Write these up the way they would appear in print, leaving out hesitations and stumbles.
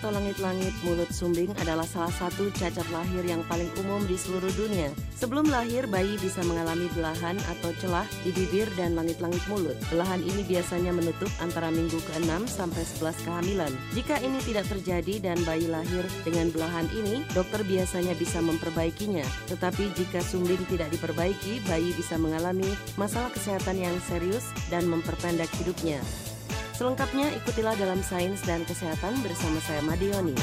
atau langit-langit mulut sumbing adalah salah satu cacat lahir yang paling umum di seluruh dunia. Sebelum lahir, bayi bisa mengalami belahan atau celah di bibir dan langit-langit mulut. Belahan ini biasanya menutup antara minggu ke-6 sampai 11 kehamilan. Jika ini tidak terjadi dan bayi lahir dengan belahan ini, dokter biasanya bisa memperbaikinya. Tetapi jika sumbing tidak diperbaiki, bayi bisa mengalami masalah kesehatan yang serius dan memperpendek hidupnya. Selengkapnya ikutilah dalam Sains dan Kesehatan bersama saya Madioni.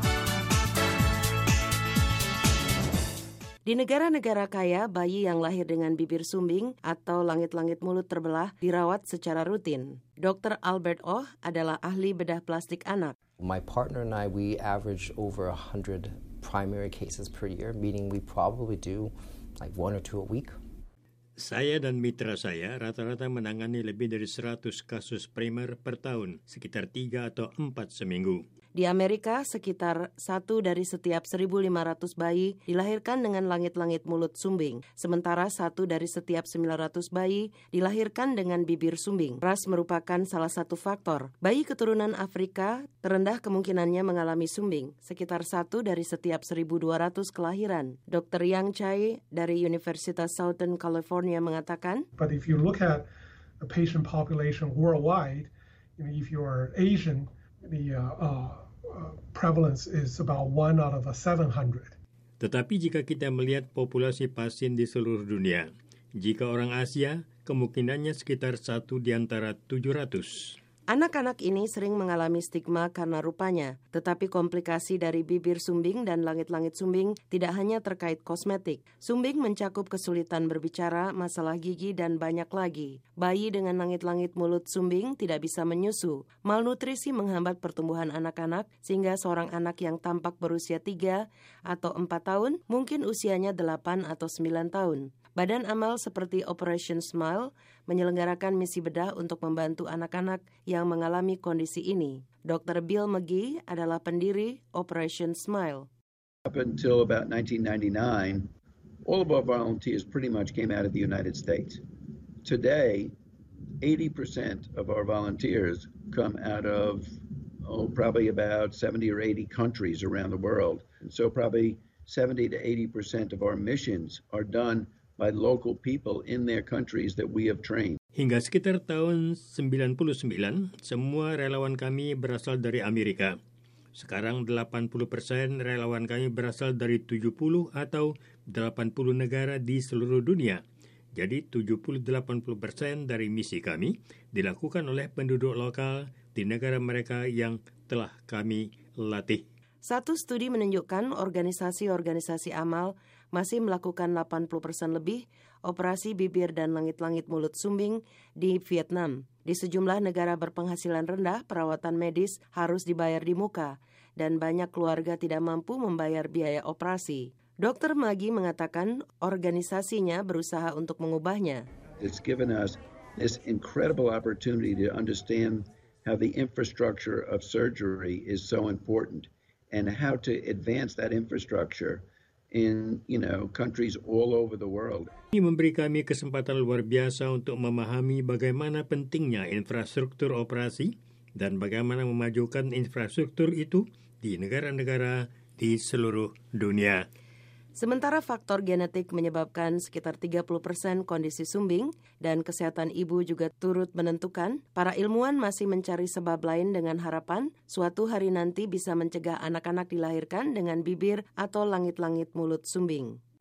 Di negara-negara kaya, bayi yang lahir dengan bibir sumbing atau langit-langit mulut terbelah dirawat secara rutin. Dr. Albert Oh adalah ahli bedah plastik anak. My partner and I, we average over 100 primary cases per year, meaning we probably do like 1 or 2 a week. Saya dan mitra saya rata-rata menangani lebih dari 100 kasus primer per tahun, sekitar 3 atau 4 seminggu. Di Amerika, sekitar 1 dari setiap 1.500 bayi dilahirkan dengan langit-langit mulut sumbing, sementara 1 dari setiap 900 bayi dilahirkan dengan bibir sumbing. Ras merupakan salah satu faktor. Bayi keturunan Afrika terendah kemungkinannya mengalami sumbing, sekitar 1 dari setiap 1.200 kelahiran. Dr. Yang Chai dari Universitas Southern California mengatakan, But if you look at the patient population worldwide, if you're Asian, the prevalence is about 1 out of 700. Tetapi jika kita melihat populasi pasien di seluruh dunia, jika orang Asia, kemungkinannya sekitar 1 di antara 700. Anak-anak ini sering mengalami stigma karena rupanya, tetapi komplikasi dari bibir sumbing dan langit-langit sumbing tidak hanya terkait kosmetik. Sumbing mencakup kesulitan berbicara, masalah gigi, dan banyak lagi. Bayi dengan langit-langit mulut sumbing tidak bisa menyusu. Malnutrisi menghambat pertumbuhan anak-anak, sehingga seorang anak yang tampak berusia 3 atau 4 tahun, mungkin usianya 8 atau 9 tahun. Badan amal seperti Operation Smile menyelenggarakan misi bedah untuk membantu anak-anak yang mengalami kondisi ini. Dr. Bill McGee adalah pendiri Operation Smile. Up until about 1999, all of our volunteers pretty much came out of the United States. Today, 80% of our volunteers come out of probably about 70 or 80 countries around the world. And so probably 70 to 80% of our missions are done by local people in their countries that we have trained. Hingga sekitar tahun 99, semua relawan kami berasal dari Amerika. Sekarang 80% relawan kami berasal dari 70 atau 80 negara di seluruh dunia. Jadi 70-80% dari misi kami dilakukan oleh penduduk lokal di negara mereka yang telah kami latih. Satu studi menunjukkan organisasi-organisasi amal masih melakukan 80% lebih operasi bibir dan langit-langit mulut sumbing di Vietnam. Di sejumlah negara berpenghasilan rendah, perawatan medis harus dibayar di muka, dan banyak keluarga tidak mampu membayar biaya operasi. Dr. Magi mengatakan organisasinya berusaha untuk mengubahnya. It's given us this incredible opportunity to understand how the infrastructure of surgery is so important, and how to advance that infrastructure in, countries all over the world. Ini memberi kami kesempatan luar biasa untuk memahami bagaimana pentingnya infrastruktur operasi dan bagaimana memajukan infrastruktur itu di negara-negara di seluruh dunia. Sementara faktor genetik menyebabkan sekitar 30% kondisi sumbing dan kesehatan ibu juga turut menentukan, para ilmuwan masih mencari sebab lain dengan harapan suatu hari nanti bisa mencegah anak-anak dilahirkan dengan bibir atau langit-langit mulut sumbing.